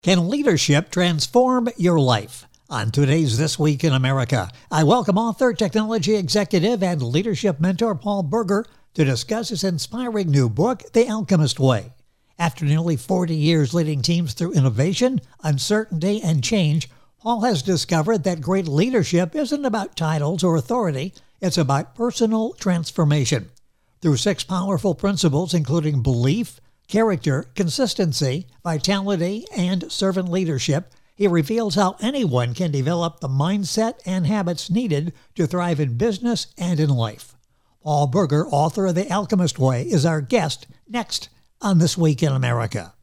Can leadership transform your life? On today's This Week in America, I welcome author, technology executive, and leadership mentor Paul Berger to discuss his inspiring new book, The Alchemist Way. After nearly 40 years leading teams through innovation, uncertainty, and change, Paul has discovered that great leadership isn't about titles or authority, it's about personal transformation. Through 6 powerful principles, including belief, character, consistency, vitality, and servant leadership, he reveals how anyone can develop the mindset and habits needed to thrive in business and in life. Paul Berger, author of The Alchemist Way, is our guest next on This Week in America.